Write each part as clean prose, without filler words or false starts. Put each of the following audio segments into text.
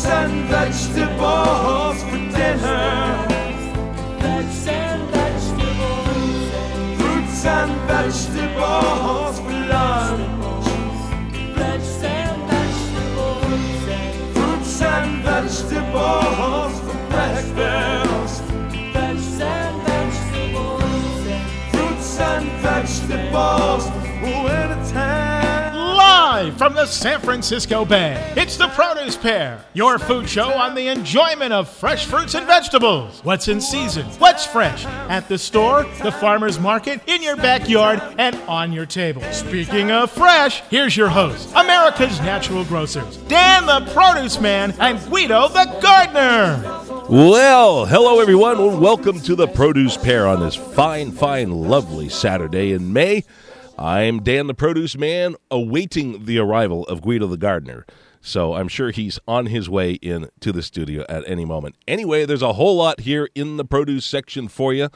and vegetables for dinner. Fruits and vegetables. Fruits and vegetables for lunch. Fruits and vegetables. Fruits and vegetables for breakfast. Fruits and vegetables. Fruits and vegetables. Live from the San Francisco Bay, it's the Produce Pair, your food show on the enjoyment of fresh fruits and vegetables. What's in season, what's fresh, at the store, the farmer's market, in your backyard, and on your table. Speaking of fresh, here's your host, America's Natural Grocers, Dan the Produce Man and Guido the Gardener. Well, hello everyone, and welcome to the Produce Pair on this fine, lovely Saturday in May. I'm Dan the Produce Man, awaiting the arrival of Guido the Gardener. So I'm sure he's on his way in to the studio at any moment. Anyway, there's a whole lot here in the produce section for you.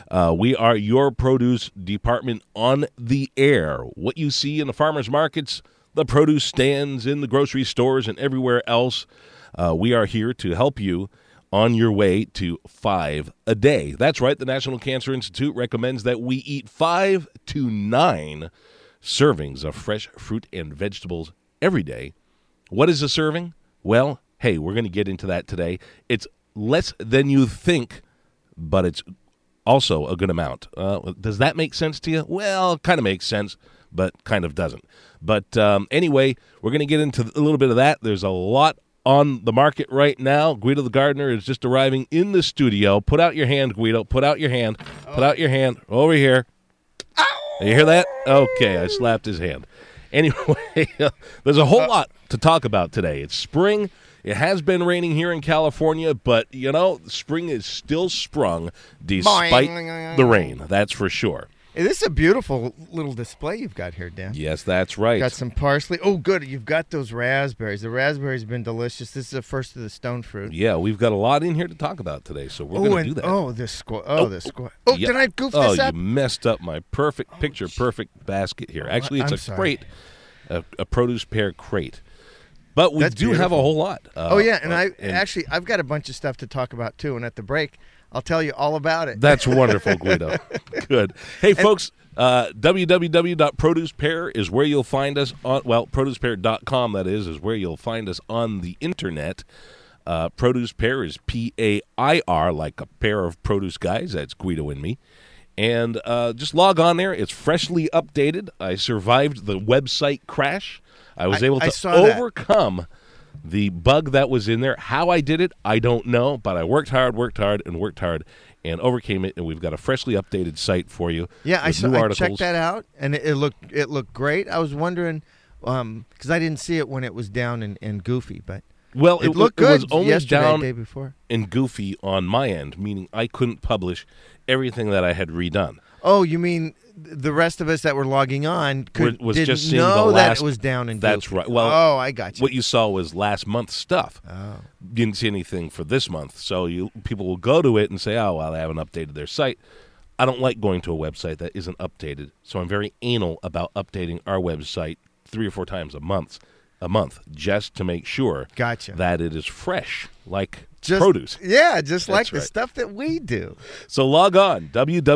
We are your produce department on the air. What you see in the farmers markets, the produce stands, in the grocery stores, and everywhere else, we are here to help you on your way to 5 a day. That's right, the National Cancer Institute recommends that we eat 5 to 9 servings of fresh fruit and vegetables every day. What is a serving? Well, hey, we're going to get into that today. It's less than you think, but it's also a good amount. Does that make sense to you? Well, it kind of makes sense, but kind of doesn't. But anyway, we're going to get into a little bit of that. There's a lot on the market right now. Guido the Gardener is just arriving in the studio. Put out your hand, Guido. Put out your hand. Put out your hand. Over here. Ow! You hear that? Okay, I slapped his hand. Anyway, there's a whole lot to talk about today. It's spring. It has been raining here in California, but, you know, spring is still sprung despite the rain. That's for sure. Hey, this is a beautiful little display you've got here, Dan. Yes, that's right. Got some parsley. Oh, good. You've got those raspberries. The raspberries have been delicious. This is the first of the stone fruit. Yeah, we've got a lot in here to talk about today, so we're going to do that. Oh, this squash. Oh, this squash. Oh, yeah. Did I goof this up? Oh, you messed up my perfect basket here. Actually, it's crate, a produce pair crate. But we That's do beautiful. have a whole lot. I've got a bunch of stuff to talk about, too, and at the break, I'll tell you all about it. That's wonderful, Guido. Good. Hey, folks, www.producepair is where you'll find us on, producepair.com, that is where you'll find us on the internet. Produce Pair is P-A-I-R, like a pair of produce guys. That's Guido and me. And just log on there. It's freshly updated. I survived the website crash. I was able to overcome the bug that was in there. How I did it, I don't know, but I worked hard, and overcame it, and we've got a freshly updated site for you. Yeah, I articles. checked that out, and it looked great. I was wondering, because I didn't see it when it was down and goofy, but it looked good. It was only yesterday, down day before. and goofy on my end, meaning I couldn't publish everything that I had redone. Oh, you mean the rest of us that were logging on didn't know that it was down and That's goofy. right. Well, I got you. What you saw was last month's stuff. Oh. You didn't see anything for this month, so people will go to it and say, "Oh, well, they haven't updated their site." I don't like going to a website that isn't updated, so I'm very anal about updating our website 3 or 4 times a month, just to make sure that it is fresh, like produce. Yeah, just like the right. stuff that we do. So log on,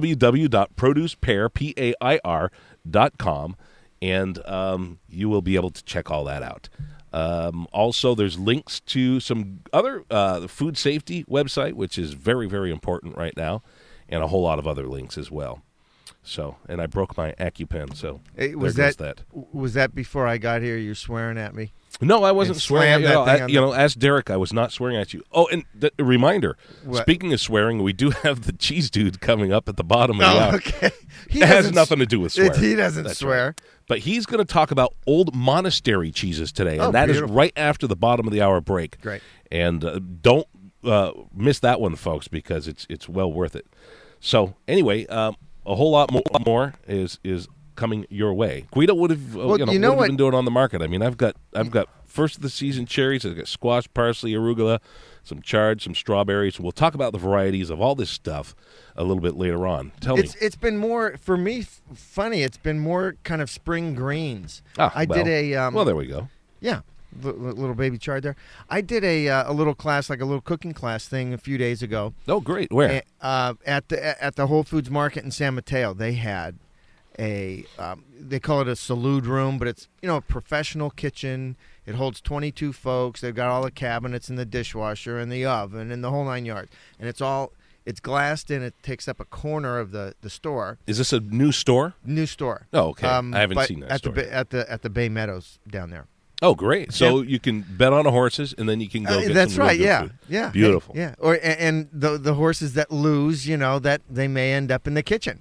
www.producepair.com, and you will be able to check all that out. Also, there's links to some other food safety website, which is very, very important right now, and a whole lot of other links as well. So, and I broke my AccuPen, so Was that before I got here? You're swearing at me? No, I wasn't swearing at you. Ask Derek. I was not swearing at you. Oh, and a reminder, speaking of swearing, we do have the cheese dude coming up at the bottom of the hour. Okay. It has nothing to do with swearing. He doesn't swear. Right. But he's going to talk about old monastery cheeses today, and that beautiful. is right after the bottom of the hour break. Great. And don't miss that one, folks, because it's well worth it. So anyway, a whole lot more is coming your way. Guido, what have what have you been doing on the market? I mean, I've got first of the season cherries. I've got squash, parsley, arugula, some chard, some strawberries. We'll talk about the varieties of all this stuff a little bit later on. Tell me. It's been more, for me, funny. It's been more kind of spring greens. Well, there we go. Yeah. little baby chard there. I did a little class, like a little cooking class thing a few days ago. Oh, great! Where? At the Whole Foods Market in San Mateo. They had they call it a salute room, but it's a professional kitchen. It holds 22 folks. They've got all the cabinets and the dishwasher and the oven and the whole 9 yards. And it's glassed in. It takes up a corner of the store. Is this a new store? New store. Oh, okay. I haven't seen that store. At the Bay Meadows down there. Oh, great! So you can bet on the horses, and then you can go get that's some right. real good food. Yeah. Beautiful. Yeah. And the horses that lose, that they may end up in the kitchen.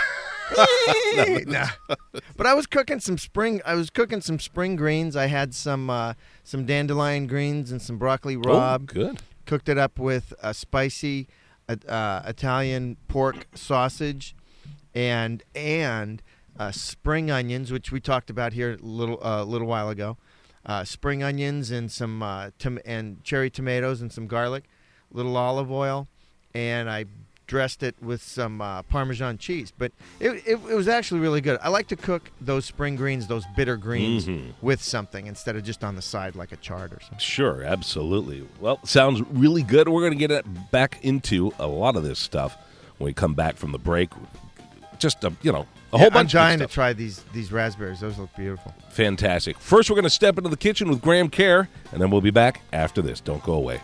Nah. But I was cooking some spring greens. I had some dandelion greens and some broccoli rabe. Oh, good. Cooked it up with a spicy Italian pork sausage and spring onions, which we talked about here a little while ago. Spring onions and some and cherry tomatoes and some garlic, little olive oil, and I dressed it with some Parmesan cheese. But it was actually really good. I like to cook those spring greens, those bitter greens, with something instead of just on the side like a chard or something. Sure, absolutely. Well, sounds really good. We're going to get back into a lot of this stuff when we come back from the break. Just, a whole bunch I'm dying of to try these raspberries. Those look beautiful. Fantastic. First, we're going to step into the kitchen with Graham Kerr, and then we'll be back after this. Don't go away.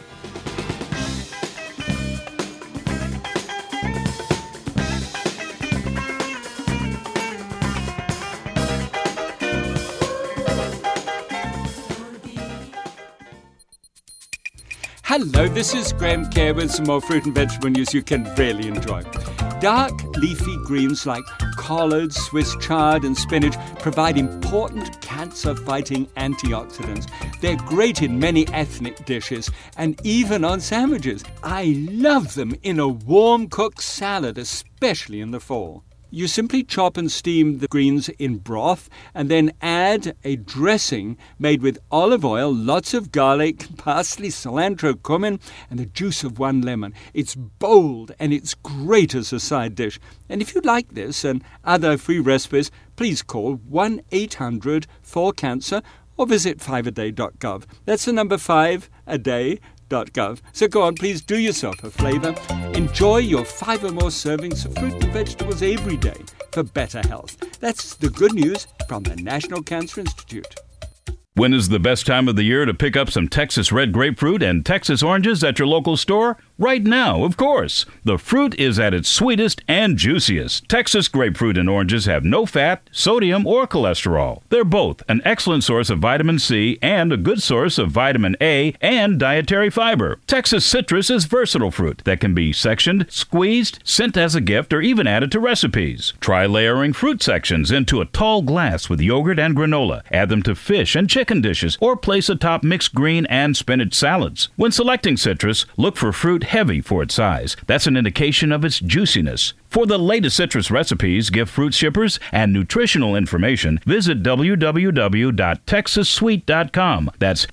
Hello, this is Graham Kerr with some more fruit and vegetable news you can really enjoy. Dark leafy greens like collards, Swiss chard and spinach provide important cancer-fighting antioxidants. They're great in many ethnic dishes and even on sandwiches. I love them in a warm cooked salad, especially in the fall. You simply chop and steam the greens in broth and then add a dressing made with olive oil, lots of garlic, parsley, cilantro, cumin, and the juice of 1 lemon. It's bold and it's great as a side dish. And if you like this and other free recipes, please call 1-800-4CANCER or visit 5aday.gov. That's the number 5aday.gov. So go on, please do yourself a flavor. Enjoy your 5 or more servings of fruit and vegetables every day for better health. That's the good news from the National Cancer Institute. When is the best time of the year to pick up some Texas red grapefruit and Texas oranges at your local store? Right now, of course. The fruit is at its sweetest and juiciest. Texas grapefruit and oranges have no fat, sodium, or cholesterol. They're both an excellent source of vitamin C and a good source of vitamin A and dietary fiber. Texas citrus is versatile fruit that can be sectioned, squeezed, sent as a gift, or even added to recipes. Try layering fruit sections into a tall glass with yogurt and granola. Add them to fish and chicken dishes, or place atop mixed green and spinach salads. When selecting citrus, look for fruit heavy for its size. That's an indication of its juiciness. For the latest citrus recipes, gift fruit shippers, and nutritional information, visit www.texassweet.com. That's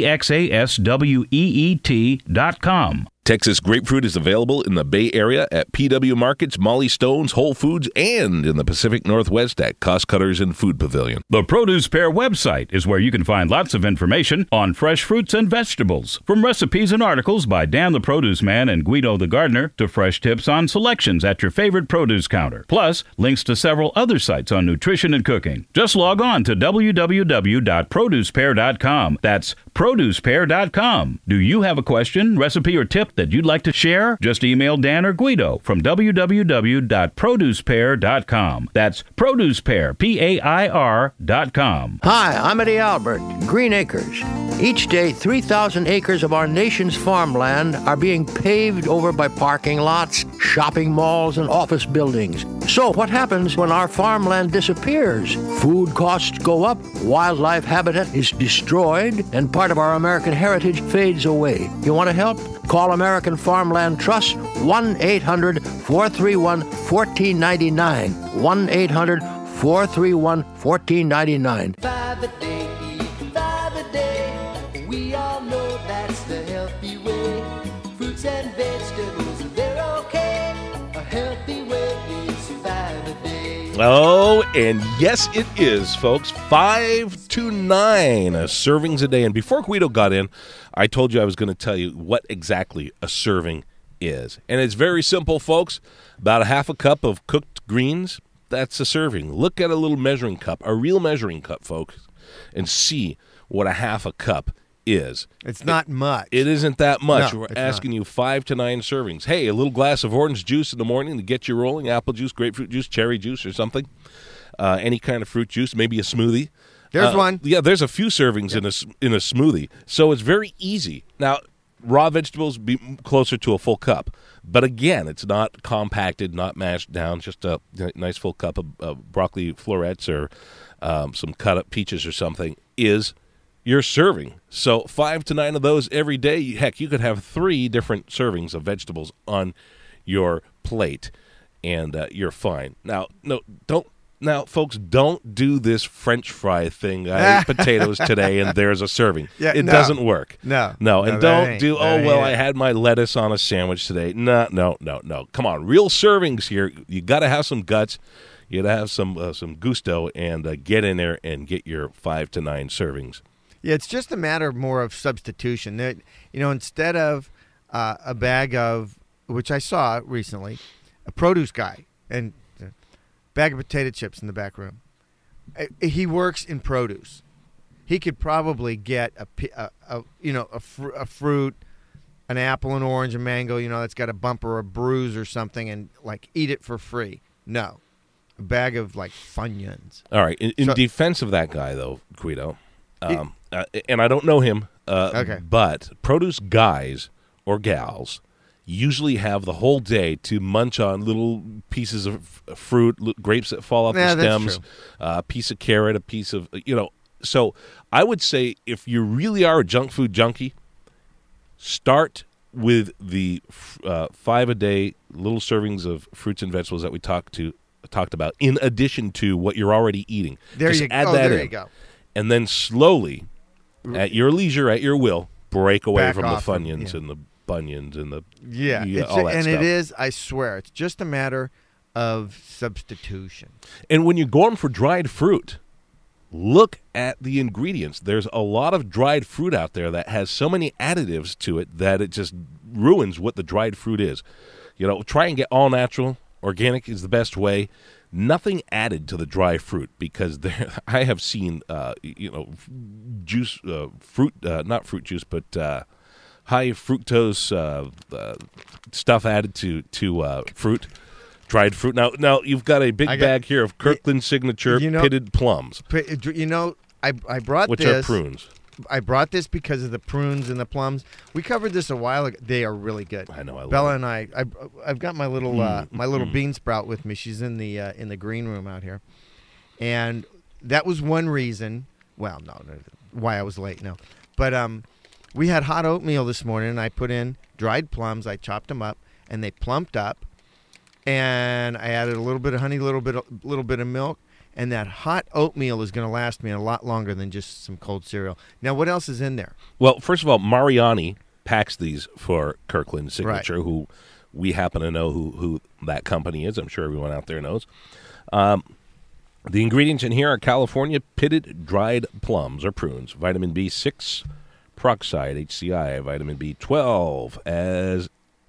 TEXASWEET.com. Texas grapefruit is available in the Bay Area at PW Markets, Molly Stone's, Whole Foods, and in the Pacific Northwest at Cost Cutters and Food Pavilion. The Produce Pair website is where you can find lots of information on fresh fruits and vegetables, from recipes and articles by Dan the Produce Man and Guido the Gardener to fresh tips on selections at your favorite produce counter, plus links to several other sites on nutrition and cooking. Just log on to www.producepair.com. That's producepair.com. Do you have a question, recipe, or tip that you'd like to share? Just email Dan or Guido from www.producepair.com. That's producepair, PAIR.com. Hi, I'm Eddie Albert, Green Acres. Each day, 3,000 acres of our nation's farmland are being paved over by parking lots, shopping malls, and office buildings. So what happens when our farmland disappears? Food costs go up, wildlife habitat is destroyed, and part of our American heritage fades away. You want to help? Call American Farmland Trust, 1-800-431-1499. 1-800-431-1499. 5 a day, 5 a day. We all know that's the healthy way. Fruits and vegetables, they're okay. A healthy way is 5 a day. Oh, and yes, it is, folks. 5 to 9 servings a day. And before Guido got in, I told you I was going to tell you what exactly a serving is. And it's very simple, folks. About a half a cup of cooked greens, that's a serving. Look at a little measuring cup, a real measuring cup, folks, and see what a half a cup is. It's not much. It isn't that much. No, We're it's asking not. you 5 to 9 servings. Hey, a little glass of orange juice in the morning to get you rolling, apple juice, grapefruit juice, cherry juice or something, any kind of fruit juice, maybe a smoothie. There's one. Yeah, there's a few servings in a smoothie. So it's very easy. Now, raw vegetables be closer to a full cup. But again, it's not compacted, not mashed down, just a nice full cup of broccoli florets or some cut up peaches or something is your serving. So 5 to 9 of those every day. Heck, you could have 3 different servings of vegetables on your plate, and you're fine. Now, folks, don't do this French fry thing. I ate potatoes today, and there's a serving. Yeah, it no. doesn't work. No, and that don't ain't- do. that Oh well, ain't I it. had my lettuce on a sandwich today. No. Come on, real servings here. You got to have some guts. You got to have some gusto, and get in there and get your 5 to 9 servings. Yeah, it's just a matter more of substitution. Instead of a bag of, which I saw recently, a produce guy and a bag of potato chips in the back room. He works in produce. He could probably get a fruit, an apple, an orange, a mango, that's got a bump or a bruise or something, and like eat it for free. No, a bag of like Funyuns. All right. In So- defense of that guy, though, Guido, and I don't know him, Okay. but produce guys or gals usually have the whole day to munch on little pieces of fruit, grapes that fall off Yeah, the that's stems, true. a piece of carrot, a piece of, So I would say if you really are a junk food junkie, start with the 5 a day little servings of fruits and vegetables that we talked about, in addition to what you're already eating. Just add that there in. you go. And then slowly, at your leisure, at your will, break away Back from the off from- Funyuns yeah. and the Bunions and the Yeah, all that and stuff. it is. I swear, it's just a matter of substitution. And when you're going for dried fruit, look at the ingredients. There's a lot of dried fruit out there that has so many additives to it that it just ruins what the dried fruit is. Try and get all natural. Organic is the best way. Nothing added to the dry fruit, because I have seen, juice, fruit, not fruit juice, but high fructose stuff added to fruit, dried fruit. Now you've got a big bag here of Kirkland Signature pitted plums, I brought which this. are prunes. I brought this because of the prunes and the plums. We covered this a while ago. They are really good. I know. I love Bella it. and I've got my little bean sprout with me. She's in the green room out here, and that was one reason. Well, no, why I was late. No, but we had hot oatmeal this morning, and I put in dried plums. I chopped them up, and they plumped up, and I added a little bit of honey, little bit of milk. And that hot oatmeal is going to last me a lot longer than just some cold cereal. Now, what else is in there? Well, first of all, Mariani packs these for Kirkland Signature, who we happen to know who that company is. I'm sure everyone out there knows. The ingredients in here are California pitted dried plums or prunes, vitamin B6, peroxide, HCI, vitamin B12, as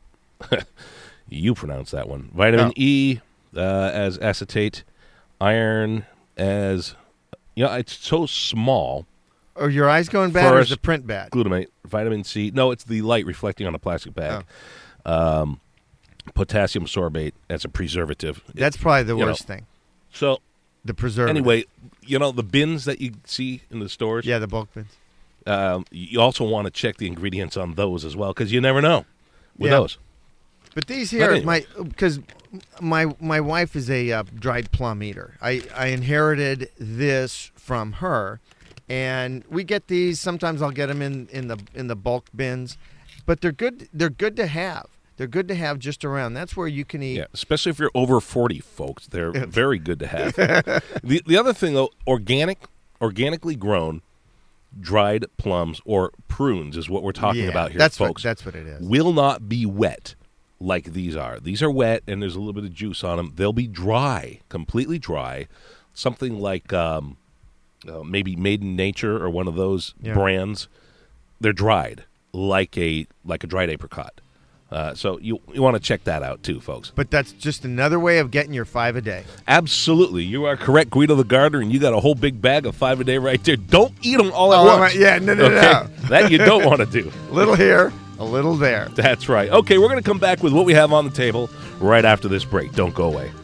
you pronounce that one, vitamin E as acetate, iron as, it's so small. Are your eyes going bad, or is the print bad? Glutamate, vitamin C. No, it's the light reflecting on a plastic bag. Potassium sorbate as a preservative. That's probably the worst thing. So, the preservative. anyway, the bins that you see in the stores. Yeah, the bulk bins. You also want to check the ingredients on those as well, because you never know with Yeah. those. But these here, anyway. because my wife is a dried plum eater. I inherited this from her, and we get these. Sometimes I'll get them in the bulk bins, but they're good. They're good to have. They're good to have just around. That's where you can eat. Yeah, especially if you're over 40, folks. They're very good to have. The other thing, though, organically grown dried plums or prunes is what we're talking about here, that's folks. That's what it is. Will not be wet. like these are. These are wet, and there's a little bit of juice on them. They'll be dry, completely dry, something like maybe Made in Nature or one of those brands. They're dried like a dried apricot. So you want to check that out too, folks. But that's just another way of getting your 5 a day. Absolutely. You are correct, Guido the Gardener, and you got a whole big bag of 5 a day right there. Don't eat them all at once. No. That you don't want to do. Little here, a little there. That's right. Okay, we're going to come back with what we have on the table right after this break. Don't go away.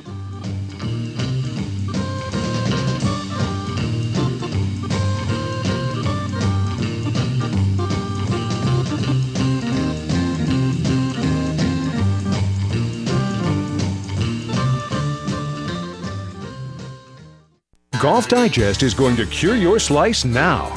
Golf Digest is going to cure your slice now.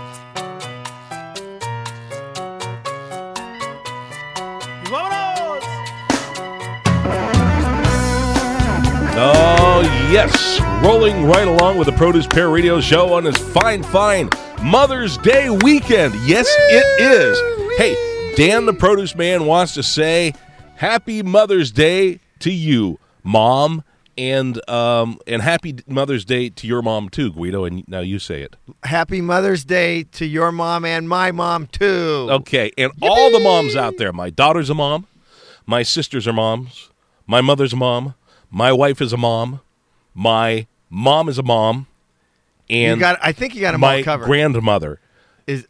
Oh, yes. Rolling right along with the Produce Pair Radio Show on this fine Mother's Day weekend. Yes, it is. Hey, Dan the Produce Man wants to say Happy Mother's Day to you, Mom. And happy Mother's Day to your mom, too, Guido, and now you say it. Happy Mother's Day to your mom and my mom, too. Okay, and all the moms out there. My daughter's a mom. My sisters are moms. My mother's a mom. My wife is a mom. My mom is a mom. And I think you got them all covered. My grandmother is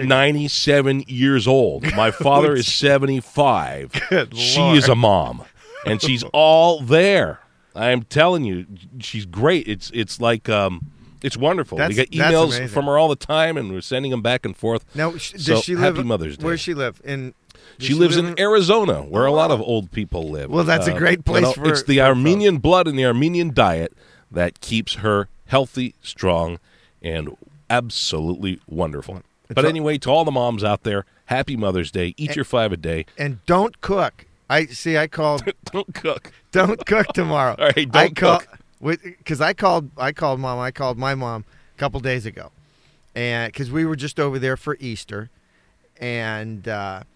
97 years old. My father is 75. Good she Lord. is a mom, and she's all there. I'm telling you, she's great. It's like it's wonderful. We get emails from her all the time, and we're sending them back and forth. Now, does she live? Happy Mother's Day. Where does she live? She lives in Arizona, where a lot of old people live. Well, that's a great place for. It's the Armenian blood and the Armenian diet that keeps her healthy, strong, and absolutely wonderful. But anyway, to all the moms out there, happy Mother's Day. Eat your 5 a day, and don't cook. I called. Don't cook. Don't cook tomorrow. All right, don't cook. Because I called Mom. I called my mom a couple days ago, and because we were just over there for Easter, and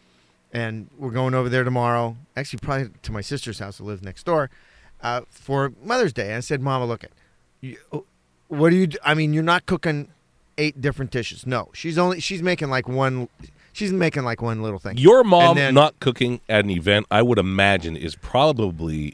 we're going over there tomorrow. Actually, probably to my sister's house that lives next door, for Mother's Day. And I said, Mama, look, what do you do? I mean, you're not cooking 8 different dishes. No, she's making like one. She's making like one little thing. Your mom not cooking at an event, I would imagine, is probably,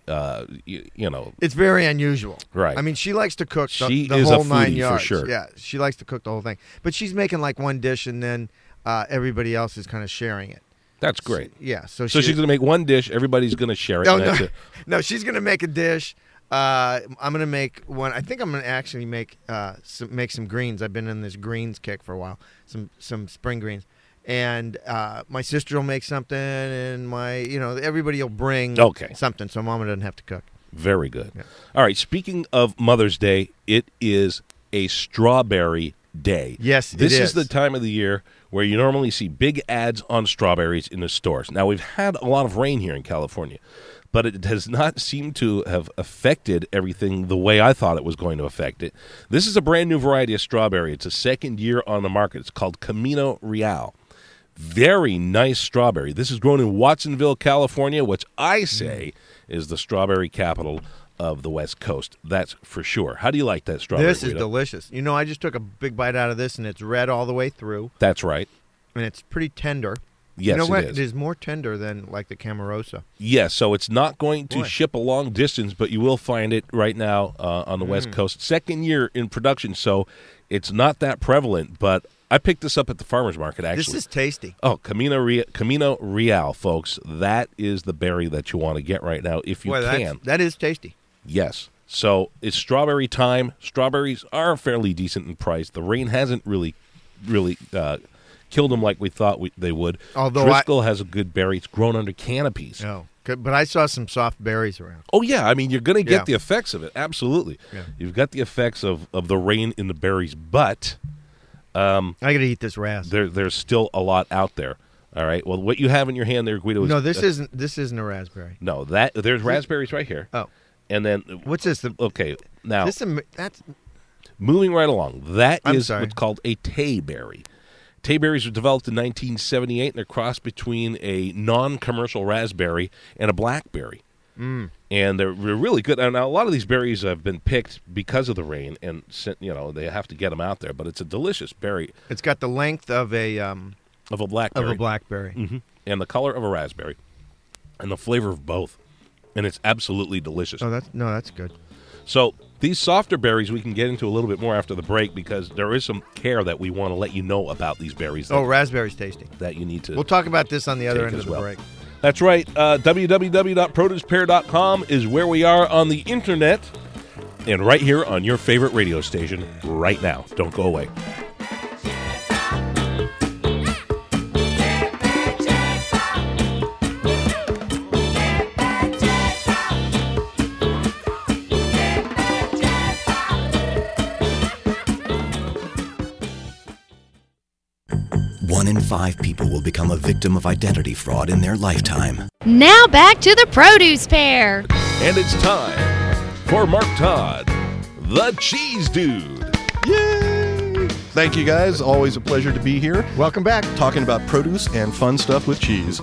It's very unusual. Right. I mean, she likes to cook the is whole a foodie 9 yards. for sure. Yeah, she likes to cook the whole thing. But she's making like one dish, and then everybody else is kind of sharing it. That's great. So she's going to make one dish. Everybody's going to share it. No, she's going to make a dish. I'm going to make one. I think I'm going to actually make some greens. I've been in this greens kick for a while. Some spring greens. And my sister will make something, and everybody will bring something, so Mama doesn't have to cook. Very good. Yeah. All right, speaking of Mother's Day, it is a strawberry day. Yes, this is the time of the year where you normally see big ads on strawberries in the stores. Now, we've had a lot of rain here in California, but it has not seemed to have affected everything the way I thought it was going to affect it. This is a brand new variety of strawberry. It's a second year on the market. It's called Camino Real. Very nice strawberry. This is grown in Watsonville, California, which I say is the strawberry capital of the West Coast. That's for sure. How do you like that strawberry? This is delicious. I just took a big bite out of this, and it's red all the way through. That's right. And it's pretty tender. Yes, you know what? it is. It is more tender than like the Camarosa. Yes, so it's not going to ship a long distance, but you will find it right now on the West Coast. Second year in production, so it's not that prevalent, but I picked this up at the farmer's market, actually. This is tasty. Oh, Camino Real, folks. That is the berry that you want to get right now if you can. That is tasty. Yes. So it's strawberry time. Strawberries are fairly decent in price. The rain hasn't really killed them like we thought they would. Although Driscoll has a good berry. It's grown under canopies. Oh, good. But I saw some soft berries around. Oh, yeah. I mean, you're going to get the effects of it. Absolutely. Yeah. You've got the effects of the rain in the berries, but I got to eat this ras. There's still a lot out there. All right. Well, what you have in your hand there, Guido, is... No, this isn't a raspberry. No, there's raspberries right here. Oh. And then... What's this? Okay, now... That's... Moving right along, that is what's called a tayberry. Tayberries were developed in 1978, and they're crossed between a non-commercial raspberry and a blackberry. And they're really good. And now a lot of these berries have been picked because of the rain, and they have to get them out there. But it's a delicious berry. It's got the length of a blackberry, and the color of a raspberry, and the flavor of both, and it's absolutely delicious. Oh, that's good. So these softer berries we can get into a little bit more after the break, because there is some care that we want to let you know about these berries. Raspberry's tasty. That you need to. We'll talk about this on the other end of the break. That's right. www.producepair.com is where we are on the internet, and right here on your favorite radio station right now. Don't go away. One in 5 people will become a victim of identity fraud in their lifetime. Now back to the Produce Pair. And it's time for Mark Todd, the Cheese Dude. Yay! Thank you, guys. Always a pleasure to be here. Welcome back. Talking about produce and fun stuff with cheese.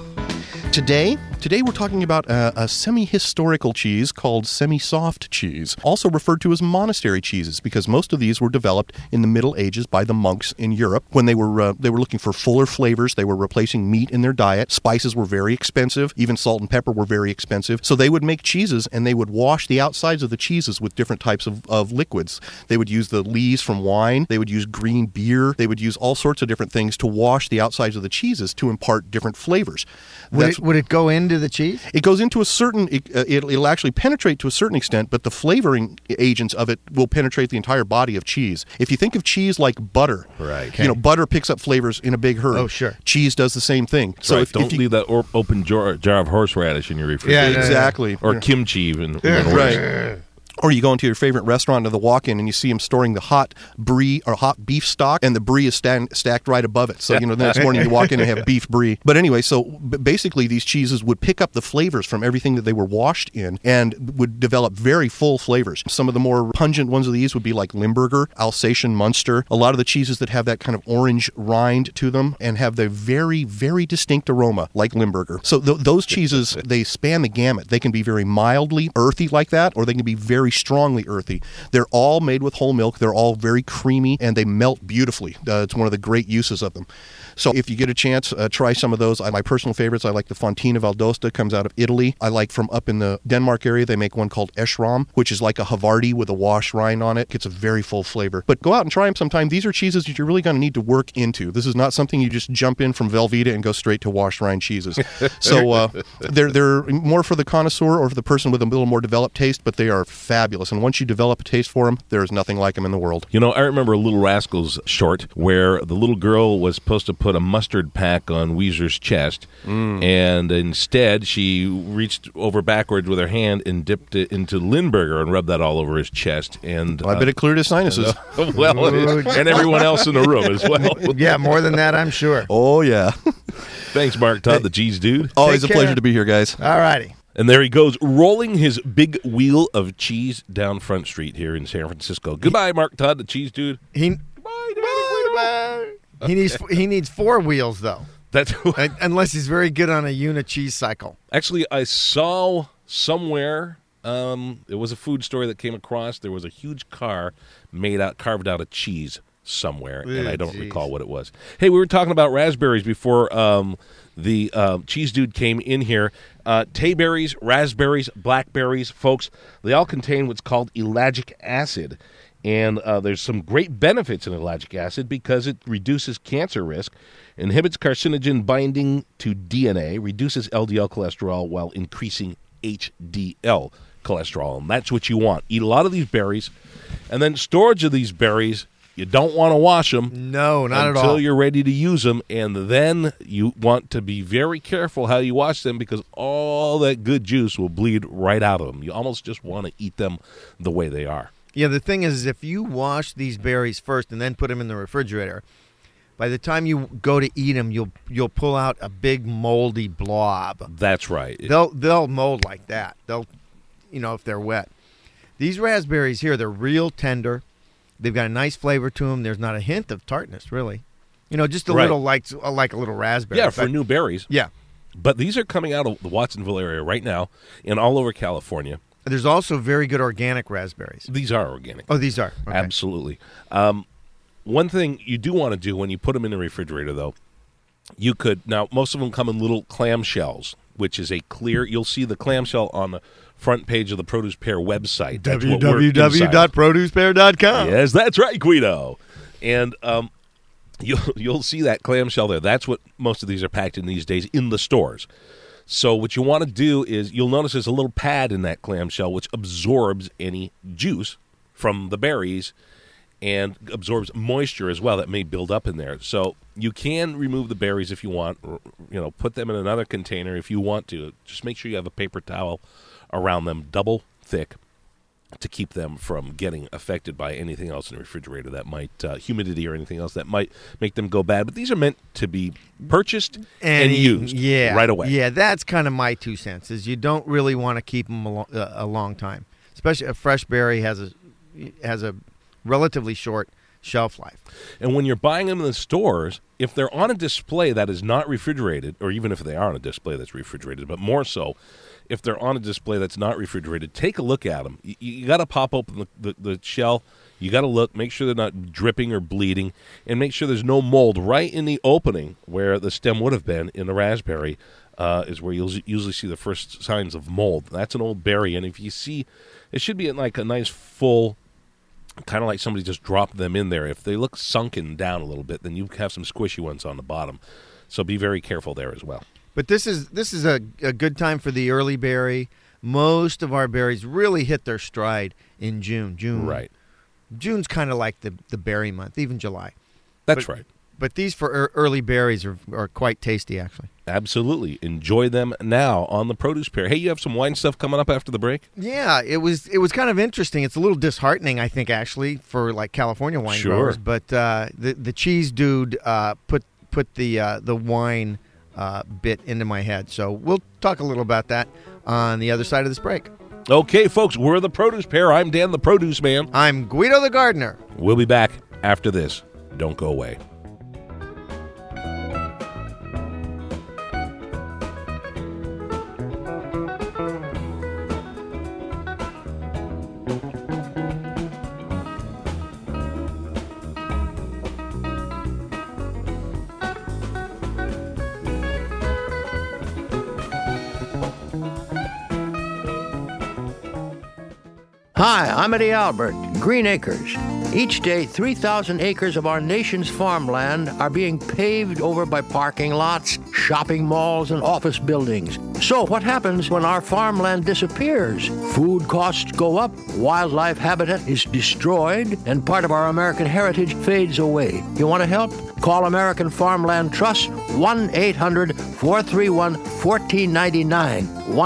Today we're talking about a semi-historical cheese called semi-soft cheese, also referred to as monastery cheeses, because most of these were developed in the Middle Ages by the monks in Europe when they were looking for fuller flavors. They were replacing meat in their diet. Spices were very expensive. Even salt and pepper were very expensive. So they would make cheeses, and they would wash the outsides of the cheeses with different types of liquids. They would use the lees from wine. They would use green beer. They would use all sorts of different things to wash the outsides of the cheeses to impart different flavors. Would it go into the cheese? It goes into a certain, it'll actually penetrate to a certain extent, but the flavoring agents of it will penetrate the entire body of cheese. If you think of cheese like butter, right? Okay. Butter picks up flavors in a big hurry. Oh, sure. Cheese does the same thing. So right. Don't leave that open jar of horseradish in your refrigerator. Yeah, exactly. Or kimchi even. Right. Or you go into your favorite restaurant to the walk-in and you see them storing the hot brie or hot beef stock, and the brie is stacked right above it. So, the next morning you walk in and have beef brie. But anyway, so basically these cheeses would pick up the flavors from everything that they were washed in and would develop very full flavors. Some of the more pungent ones of these would be like Limburger, Alsatian Munster, a lot of the cheeses that have that kind of orange rind to them and have the very, very distinct aroma like Limburger. So those cheeses, they span the gamut. They can be very mildly earthy like that, or they can be very strongly earthy. They're all made with whole milk. They're all very creamy, and they melt beautifully. It's one of the great uses of them. So if you get a chance, try some of those. My personal favorites, I like the Fontina Valdosta, comes out of Italy. I like from up in the Denmark area, they make one called Eschram, which is like a Havarti with a wash rind on it. Gets a very full flavor. But go out and try them sometime. These are cheeses that you're really going to need to work into. This is not something you just jump in from Velveeta and go straight to wash rind cheeses. So they're more for the connoisseur or for the person with a little more developed taste, but they are fabulous. And once you develop a taste for them, there is nothing like them in the world. I remember a Little Rascals short where the little girl was supposed to put a mustard pack on Weezer's chest, and instead she reached over backwards with her hand and dipped it into Limburger and rubbed that all over his chest. And I bet it cleared his sinuses. And everyone else in the room as well. Yeah, more than that, I'm sure. Oh, yeah. Thanks, Mark Todd, the Cheese Dude. Always a pleasure to be here, guys. All righty. And there he goes, rolling his big wheel of cheese down Front Street here in San Francisco. Goodbye, Mark Todd, the Cheese Dude. Goodbye. He needs 4 wheels, though. That's unless he's very good on a unit cheese cycle. Actually, I saw somewhere, it was a food story that came across, there was a huge car carved out of cheese somewhere, and I don't recall what it was. Hey, we were talking about raspberries before the Cheese Dude came in here. Tayberries, raspberries, blackberries, folks, they all contain what's called ellagic acid. And there's some great benefits in ellagic acid because it reduces cancer risk, inhibits carcinogen binding to DNA, reduces LDL cholesterol while increasing HDL cholesterol. And that's what you want. Eat a lot of these berries. And then storage of these berries, you don't want to wash them. No, not at all. Until you're ready to use them. And then you want to be very careful how you wash them because all that good juice will bleed right out of them. You almost just want to eat them the way they are. Yeah, the thing is if you wash these berries first and then put them in the refrigerator, by the time you go to eat them, you'll pull out a big moldy blob. That's right. They'll mold like that. They'll, if they're wet. These raspberries here, they're real tender. They've got a nice flavor to them. There's not a hint of tartness, really. Just a Right. little like a little raspberry. Yeah, for new berries. Yeah. But these are coming out of the Watsonville area right now and all over California. There's also very good organic raspberries. These are organic. Oh, these are? Okay. Absolutely. One thing you do want to do when you put them in the refrigerator, though, you could, now most of them come in little clamshells, which is a clear, you'll see the clamshell on the front page of the Produce Pair website. That's what we're inside. www.producepair.com. Yes, that's right, Guido. And you'll see that clamshell there. That's what most of these are packed in these days in the stores. So what you want to do is you'll notice there's a little pad in that clamshell which absorbs any juice from the berries and absorbs moisture as well that may build up in there. So you can remove the berries if you want, or, put them in another container if you want to. Just make sure you have a paper towel around them, double thick, to keep them from getting affected by anything else in the refrigerator that might, humidity or anything else that might make them go bad. But these are meant to be purchased and used right away. Yeah, that's kind of my 2 cents, is you don't really want to keep them a long time. Especially a fresh berry has a relatively short shelf life. And when you're buying them in the stores, if they're on a display that is not refrigerated, or even if they are on a display that's refrigerated, but more so, if they're on a display that's not refrigerated, take a look at them. You got to pop open the shell. You got to look, make sure they're not dripping or bleeding, and make sure there's no mold right in the opening where the stem would have been in the raspberry. Is where you'll usually see the first signs of mold. That's an old berry, and if you see, it should be in like a nice full, kind of like somebody just dropped them in there. If they look sunken down a little bit, then you have some squishy ones on the bottom. So be very careful there as well. But this is a good time for the early berry. Most of our berries really hit their stride in June. Right. June's kind of like the berry month, even July. That's right. But these for early berries are quite tasty, actually. Absolutely. Enjoy them now on the Produce Pair. Hey, you have some wine stuff coming up after the break? Yeah, it was kind of interesting. It's a little disheartening, I think, actually, for like California wine growers. But the cheese dude put the wine bit into my head. So we'll talk a little about that on the other side of this break. Okay, folks, we're the Produce Pair. I'm Dan the Produce Man. I'm Guido the Gardener. We'll be back after this. Don't go away. Hi, I'm Eddie Albert, Green Acres. Each day, 3,000 acres of our nation's farmland are being paved over by parking lots, shopping malls, and office buildings. So what happens when our farmland disappears? Food costs go up, wildlife habitat is destroyed, and part of our American heritage fades away. You want to help? Call American Farmland Trust, 1-800-431-1499,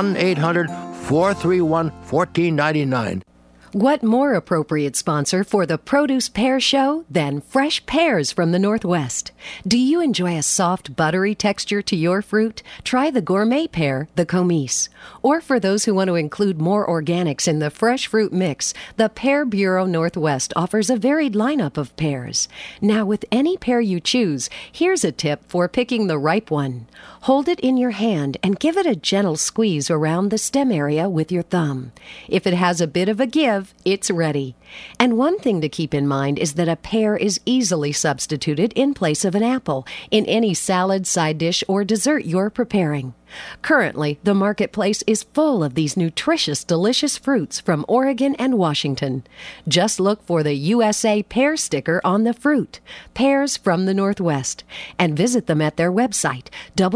1-800-431-1499. What more appropriate sponsor for the Produce Pair Show than fresh pears from the Northwest? Do you enjoy a soft, buttery texture to your fruit? Try the gourmet pear, the Comise. Or for those who want to include more organics in the fresh fruit mix, the Pear Bureau Northwest offers a varied lineup of pears. Now, with any pear you choose, here's a tip for picking the ripe one. Hold it in your hand and give it a gentle squeeze around the stem area with your thumb. If it has a bit of a give, it's ready. And one thing to keep in mind is that a pear is easily substituted in place of an apple in any salad, side dish, or dessert you're preparing. Currently, the marketplace is full of these nutritious, delicious fruits from Oregon and Washington. Just look for the USA Pear sticker on the fruit, Pears from the Northwest, and visit them at their website,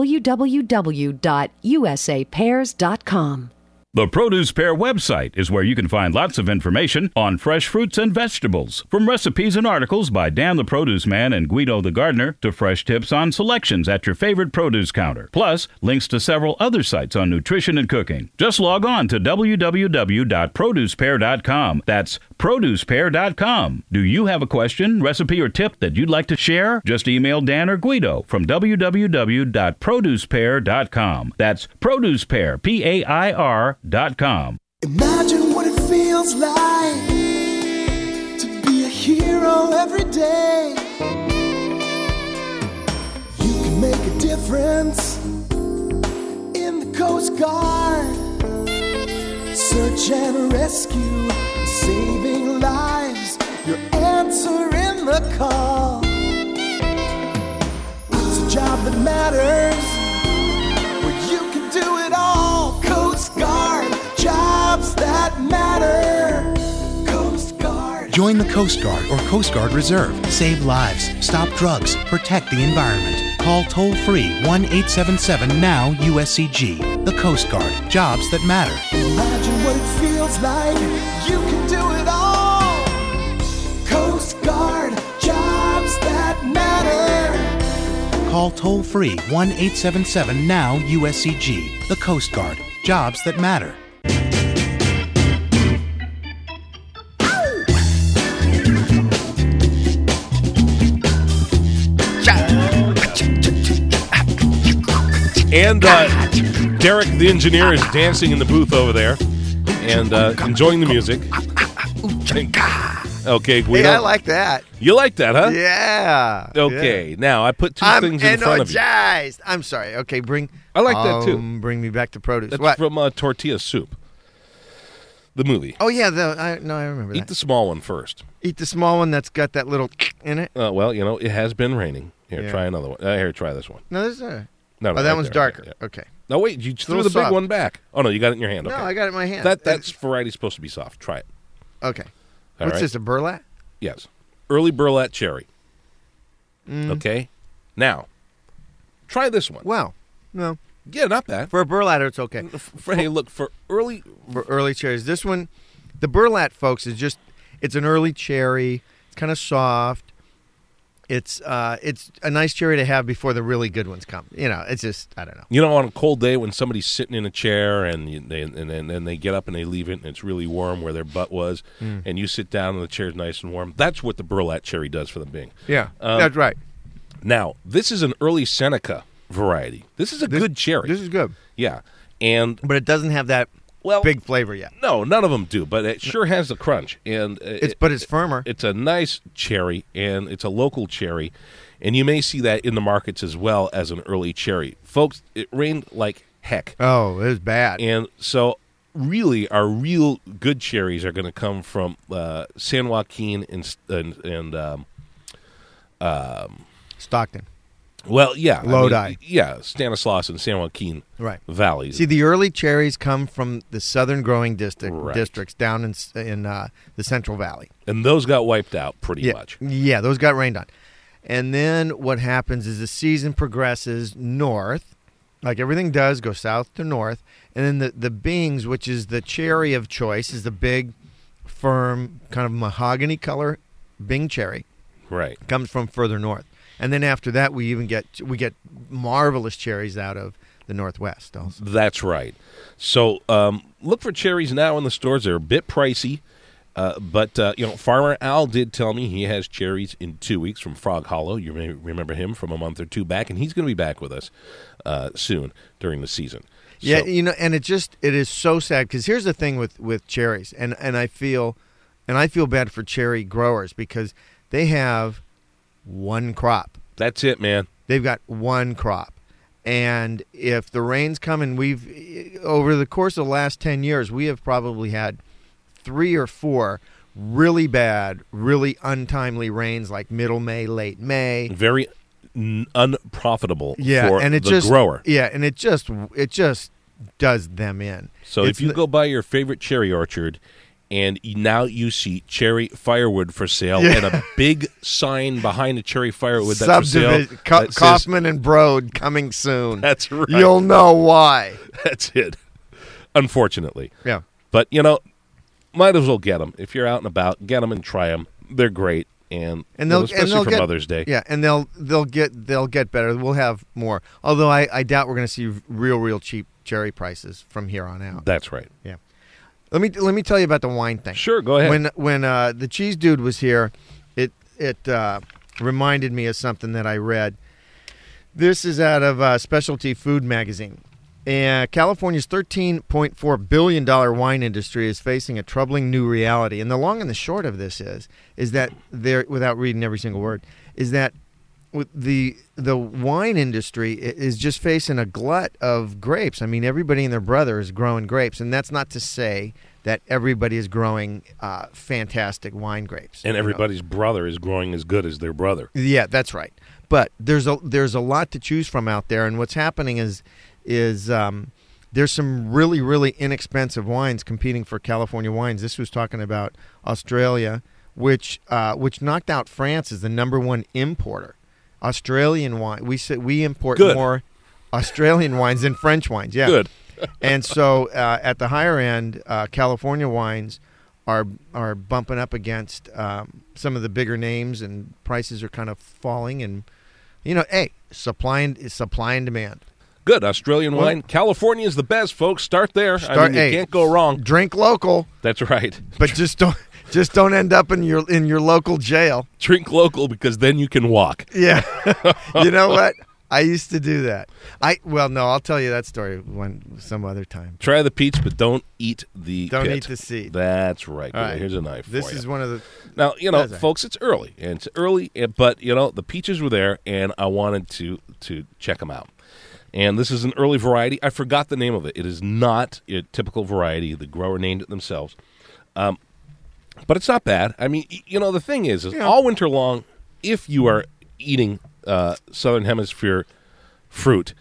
www.usapairs.com. The Produce Pair website is where you can find lots of information on fresh fruits and vegetables, from recipes and articles by Dan the Produce Man and Guido the Gardener to fresh tips on selections at your favorite produce counter, plus links to several other sites on nutrition and cooking. Just log on to www.producepair.com. That's producepair.com. Do you have a question, recipe, or tip that you'd like to share? Just email Dan or Guido from www.producepair.com. That's producepair, PAIR.com. Imagine what it feels like to be a hero every day. lieutenants in the Coast Guard. Search and rescue, saving lives, you're answering the call. It's a job that matters, where you can do it all. Coast Guard, jobs that matter. Coast Guard. Join the Coast Guard or Coast Guard Reserve. Save lives, stop drugs, protect the environment. Call toll-free 1-877-NOW-USCG. The Coast Guard. Jobs that matter. Imagine what it feels like. You can do it all. Coast Guard. Jobs that matter. Call toll-free 1-877-NOW-USCG. The Coast Guard. Jobs that matter. And Derek, the engineer, is dancing in the booth over there and enjoying the music. Okay, Guido. Hey, I like that. You like that, huh? Yeah. Okay, now I put two things in front of you. I'm energized. I'm sorry. Okay, I like that too. Bring me back to produce. That's what? from Tortilla Soup, the movie. Oh, yeah. I remember that. Eat the small one first. Eat the small one that's got that little in it? Well, it has been raining. Here, Yeah. try another one. Here, try this one. No, there's a... No, that right one's there, darker. right there, yeah. Okay. No, wait, you threw the little big soft. one back. Oh, no, you got it in your hand. No, Okay. I got it in my hand. That's variety supposed to be soft. Try it. Okay. All What's right? this, a burlap? Yes. Early burlap cherry. Mm. Okay? Now, try this one. Wow. No. Yeah, not bad. For a burlap, it's okay. Hey, look, for early cherries. This one, the burlap, folks, it's an early cherry. It's kind of soft. It's a nice cherry to have before the really good ones come. It's just, I don't know. On a cold day when somebody's sitting in a chair and then they get up and they leave it and it's really warm where their butt was, and you sit down and the chair's nice and warm. That's what the burlap cherry does for the Bing. Yeah, that's right. Now, this is an early Seneca variety. This is a good cherry. This is good. Yeah, but it doesn't have that big flavor yet. No, none of them do, but it sure has the crunch. And but it's firmer. It's a nice cherry, and it's a local cherry, and you may see that in the markets as well as an early cherry. Folks, it rained like heck. Oh, it was bad. And so really our real good cherries are going to come from San Joaquin and Stockton. Well, yeah. Lodi. Stanislaus and San Joaquin valleys. See, the early cherries come from the southern growing districts down in the Central Valley. And those got wiped out pretty much. Yeah, those got rained on. And then what happens is the season progresses north, like everything does, go south to north. And then the Bings, which is the cherry of choice, is the big, firm, kind of mahogany color Bing cherry. Right. Comes from further north. And then after that, we get marvelous cherries out of the Northwest also. That's right. So look for cherries now in the stores. They're a bit pricey, but Farmer Al did tell me he has cherries in 2 weeks from Frog Hollow. You may remember him from a month or two back, and he's going to be back with us soon during the season. Yeah, and it is so sad because here's the thing with cherries, and I feel bad for cherry growers because they have one crop. That's it, man. They've got one crop. And if the rains come, and over the course of the last 10 years, we have probably had 3 or 4 really bad, really untimely rains like middle May, late May. Very unprofitable for the grower. Yeah, and it just does them in. So if you go by your favorite cherry orchard and now you see cherry firewood for sale and a big sign behind the cherry firewood that's for sale. Kaufman and Broad coming soon. That's right. You'll know why. That's it. Unfortunately. Yeah. But, might as well get them. If you're out and about, get them and try them. They're great. Especially for Mother's Day. Yeah, and they'll get better. We'll have more. Although I doubt we're going to see real cheap cherry prices from here on out. That's right. Yeah. Let me tell you about the wine thing. Sure, go ahead. When the cheese dude was here, it reminded me of something that I read. This is out of Specialty Food Magazine. And California's $13.4 billion wine industry is facing a troubling new reality. And the long and the short of this is that without reading every single word, is that the wine industry is just facing a glut of grapes. I mean, everybody and their brother is growing grapes, and that's not to say that everybody is growing fantastic wine grapes. And everybody's brother is growing as good as their brother. Yeah, that's right. But there's a lot to choose from out there, and what's happening is there's some really, really inexpensive wines competing for California wines. This was talking about Australia, which knocked out France as the #1 importer. Australian wine. We import more Australian wines than French wines. Yeah. Good. And so at the higher end, California wines are bumping up against some of the bigger names, and prices are kind of falling. And hey, supply and demand. Good. Australian wine. California is the best, folks. Start there. You can't go wrong. Drink local. That's right. But just don't end up in your local jail. Drink local, because then you can walk. Yeah. You know what? I used to do that. I'll tell you that story some other time. Try the peach, but don't eat the Don't pit. eat the seed. That's right. All right. Here's a knife. This for is you. one of the. Now folks, it's early, but the peaches were there, and I wanted to check them out. And this is an early variety. I forgot the name of it. It is not a typical variety. The grower named it themselves. But it's not bad. I mean, the thing is all winter long, if you are eating Southern Hemisphere fruit,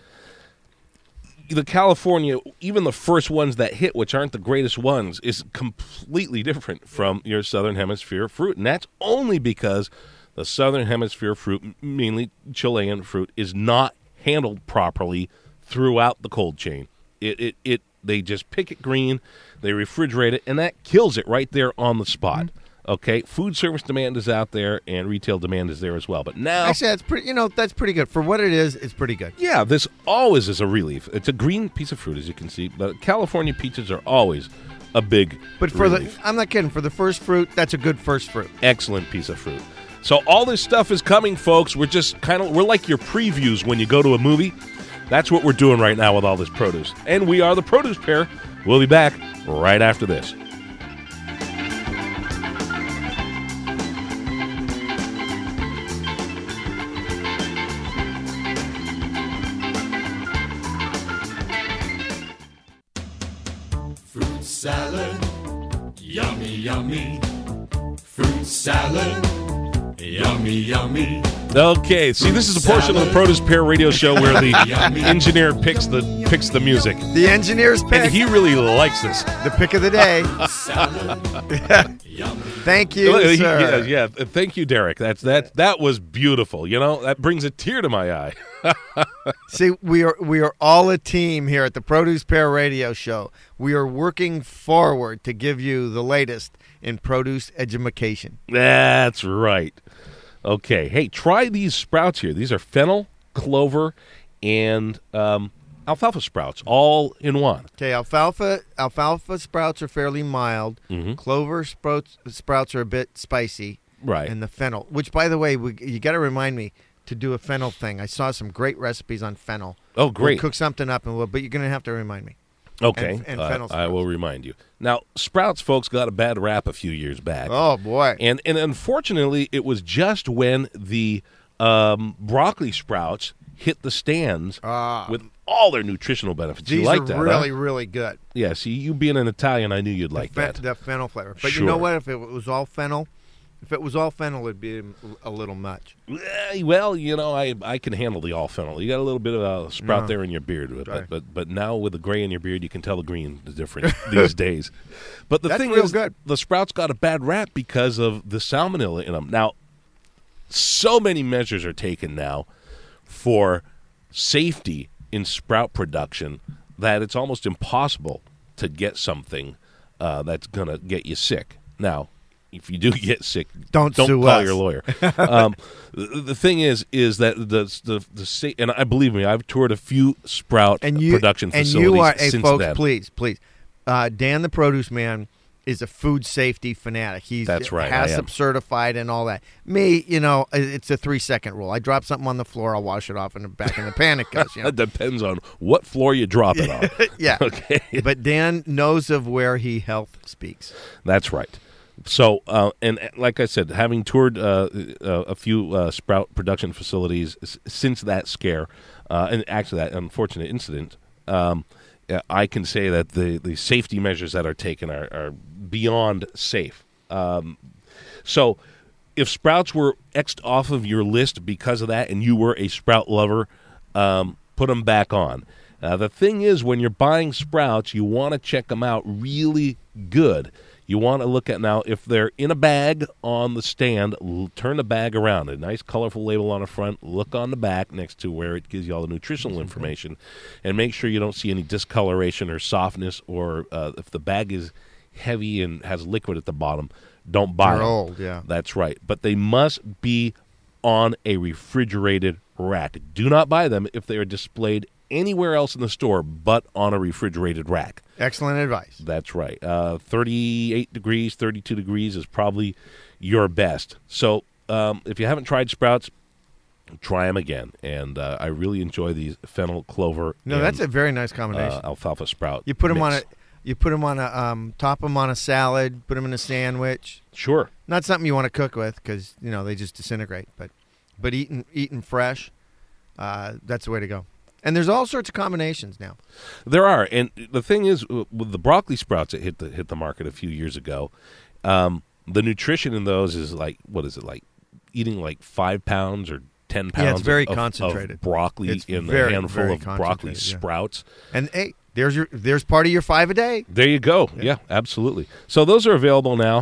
the California, even the first ones that hit, which aren't the greatest ones, is completely different from your Southern Hemisphere fruit. And that's only because the Southern Hemisphere fruit, mainly Chilean fruit, is not handled properly throughout the cold chain. They just pick it green, they refrigerate it, and that kills it right there on the spot. Mm-hmm. Okay, food service demand is out there, and retail demand is there as well. But now, actually, that's pretty. That's pretty good for what it is. It's pretty good. Yeah, this always is a relief. It's a green piece of fruit, as you can see. But California peaches are always a big. But I'm not kidding. For the first fruit, that's a good first fruit. Excellent piece of fruit. So all this stuff is coming, folks. We're just we're like your previews when you go to a movie. That's what we're doing right now with all this produce. And we are the Produce Pair. We'll be back right after this. Fruit salad, yummy, yummy. Fruit salad, yummy, yummy. Okay, see, this is a portion of the Produce Pair radio show where the engineer picks the music. The engineer's pick. And he really likes this. The pick of the day. Thank you, sir. Yeah, thank you, Derek. That was beautiful. That brings a tear to my eye. See, we are all a team here at the Produce Pair radio show. We are working forward to give you the latest in produce education. That's right. Okay, hey, try these sprouts here. These are fennel, clover, and alfalfa sprouts, all in one. Okay, alfalfa sprouts are fairly mild. Mm-hmm. Clover sprouts are a bit spicy. Right. And the fennel, which, by the way, you got to remind me to do a fennel thing. I saw some great recipes on fennel. Oh, great. We'll cook something up, but you're going to have to remind me. Okay, and fennel sprouts. I will remind you. Now, sprouts, folks, got a bad rap a few years back. Oh, boy. And unfortunately, it was just when the broccoli sprouts hit the stands with all their nutritional benefits. These you like are that, really, huh? really good. Yeah, see, you being an Italian, I knew you'd like that. The fennel flavor. But Sure. You know what? If it was all fennel, it'd be a little much. Well, I can handle the all fennel. You got a little bit of a sprout there in your beard, but now with the gray in your beard, you can tell the green is different these days. But the thing is, good. The sprouts got a bad rap because of the salmonella in them. Now, so many measures are taken now for safety in sprout production that it's almost impossible to get something that's going to get you sick. Now, if you do get sick, don't sue call us. your lawyer. The thing is that the and I believe me, I've toured a few sprout production facilities. And you are, since folks, then. please, Dan the Produce Man is a food safety fanatic. That's right, HACCP certified and all that. Me, it's a 3-second rule. I drop something on the floor, I'll wash it off back in the pan it goes. It depends on what floor you drop it on. Yeah. Okay. But Dan knows of where he health speaks. That's right. So, and like I said, having toured a few sprout production facilities since that scare, and actually that unfortunate incident, I can say that the safety measures that are taken are beyond safe. So, if sprouts were X'd off of your list because of that and you were a sprout lover, put them back on. The thing is, when you're buying sprouts, you want to check them out really good. You want to look at, now, if they're in a bag on the stand, turn the bag around. A nice colorful label on the front. Look on the back next to where it gives you all the nutritional information. And make sure you don't see any discoloration or softness, or if the bag is heavy and has liquid at the bottom, don't buy them. They're old, yeah. That's right. But they must be on a refrigerated rack. Do not buy them if they are displayed anywhere else in the store but on a refrigerated rack. Excellent advice. That's right. 38 degrees, 32 degrees is probably your best. So if you haven't tried sprouts, try them again. And I really enjoy these fennel, clover. No, that's a very nice combination. Alfalfa sprout. You put them mix. on a. You put them on a top them on a salad. Put them in a sandwich. Sure. Not something you want to cook with because they just disintegrate. But eaten fresh, that's the way to go. And there's all sorts of combinations now. There are, and the thing is, with the broccoli sprouts that hit the market a few years ago, the nutrition in those is like, what is it, like eating like 5 pounds or 10 pounds? Yeah, it's very of concentrated. Broccoli it's in very, a handful very of broccoli sprouts. And hey, there's part of your 5 a day. There you go. Yeah, absolutely. So those are available now.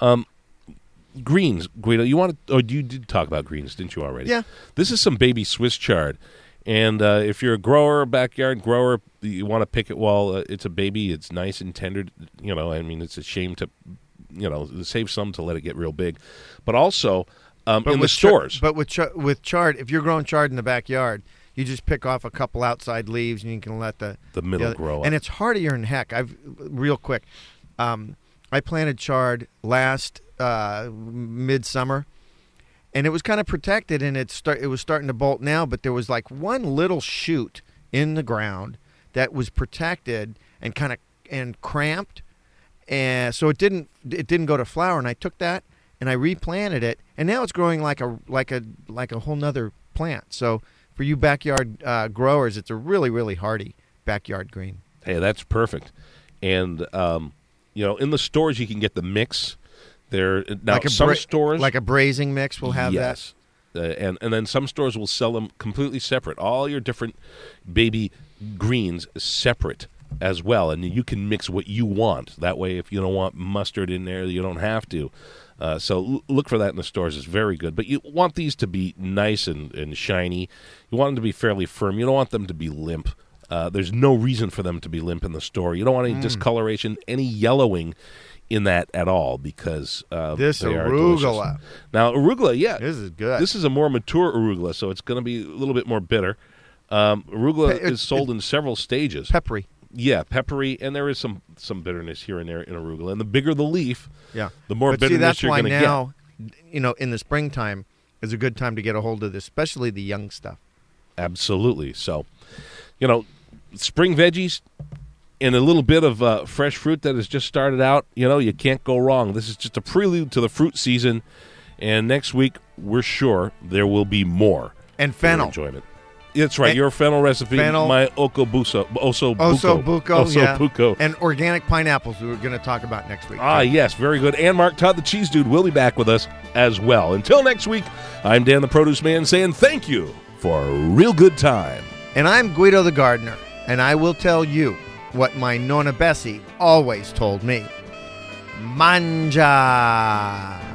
Greens, Guido, you did talk about greens, didn't you already? Yeah. This is some baby Swiss chard. And if you're a grower, a backyard grower, you want to pick it while it's a baby. It's nice and tender. It's a shame to, save some to let it get real big. But also in the stores. But with chard, if you're growing chard in the backyard, you just pick off a couple outside leaves and you can let the middle grow up. And it's hardier than heck. Real quick, I planted chard last midsummer. And it was kind of protected, and it was starting to bolt now. But there was like one little shoot in the ground that was protected and and cramped, and so it didn't go to flower. And I took that and I replanted it, and now it's growing like a whole nother plant. So for you backyard growers, it's a really, really hardy backyard green. Hey, that's perfect. And in the stores you can get the mix. Some stores, like a braising mix, will have that. And then some stores will sell them completely separate. All your different baby greens separate as well, and you can mix what you want. That way, if you don't want mustard in there, you don't have to. So look for that in the stores. It's very good. But you want these to be nice and shiny. You want them to be fairly firm. You don't want them to be limp. There's no reason for them to be limp in the store. You don't want any discoloration, any yellowing in that at all, because this they are arugula. Delicious. Now, arugula, yeah. This is good. This is a more mature arugula, so it's going to be a little bit more bitter. Arugula is sold in several stages. Peppery. Yeah, peppery, and there is some bitterness here and there in arugula. And the bigger the leaf, the more bitterness you're going to get. That's why now, in the springtime is a good time to get a hold of this, especially the young stuff. Absolutely. So, spring veggies and a little bit of fresh fruit that has just started out, you can't go wrong. This is just a prelude to the fruit season, and next week, we're sure there will be more. And fennel. Enjoyment. That's right, your fennel recipe, my osobuco. Osobuco. And organic pineapples we were going to talk about next week. Yes, very good. And Mark Todd, the Cheese Dude, will be back with us as well. Until next week, I'm Dan the Produce Man saying thank you for a real good time. And I'm Guido the Gardener, and I will tell you what my Nonna Bessie always told me. Manja!